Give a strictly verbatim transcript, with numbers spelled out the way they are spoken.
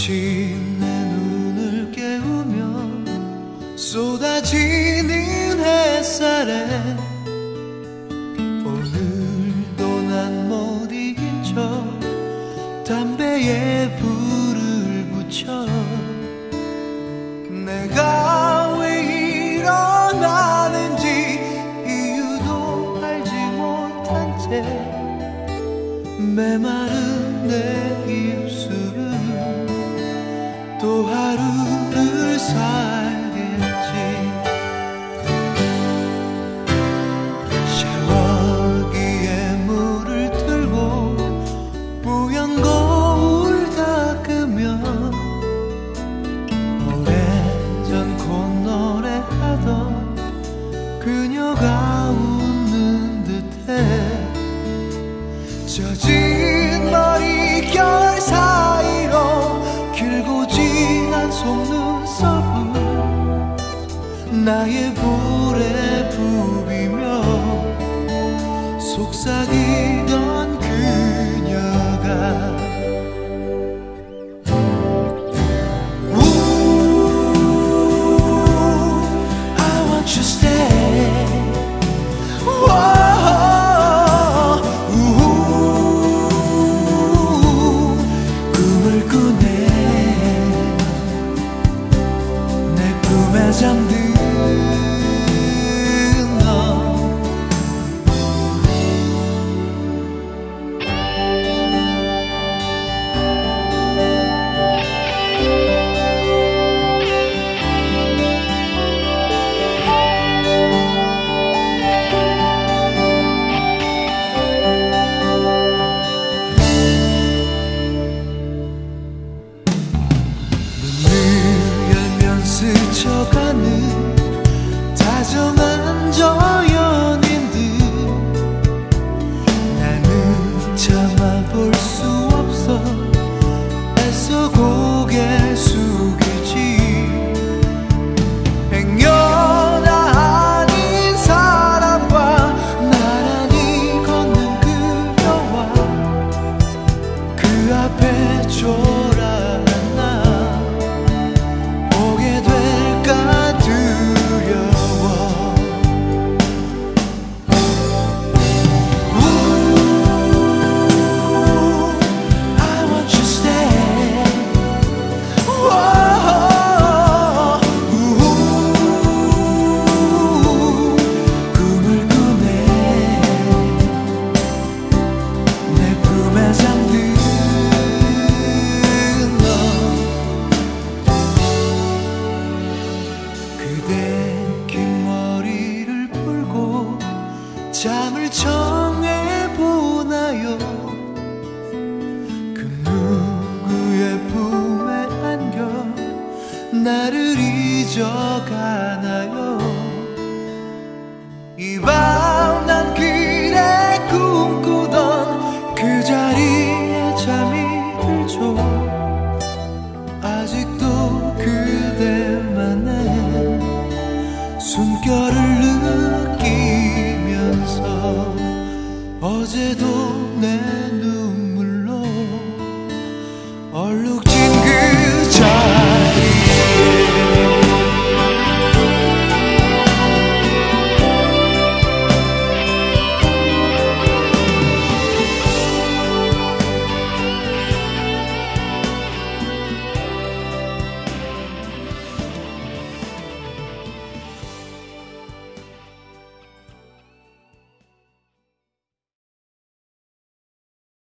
거친 내 눈을 깨우며 쏟아지는 햇살에 오늘도 난 못 잊어 담배에 불을 붙여 내가 왜 일어나는지 이유도 알지 못한 채 메마른 내 입술은 또 하루를 살겠지. 샤워기에 물을 틀고 뿌연 거울 닦으며 오래전 콧노래하던 그녀가 웃는 듯해. 젖은 머릿결 사이로 길고 진한 속눈썹을 나의 볼에 부비며 속삭이던 그녀가 잠든 너 스쳐가는 다정한 저 연인들 나는 참아볼 수 없어 애써 고개 숙이지. 행여나 아닌 사람과 나란히 걷는 그녀와 그 앞에 초라한 잠을 청해보나요? 그 누구의 품에 안겨 나를 잊어가나요? 이 밤 난 그래 꿈꾸던 그 자리에 잠이 들죠. 아직도 그대만의 숨결을 느끼면서 어제도 내 눈물로 얼룩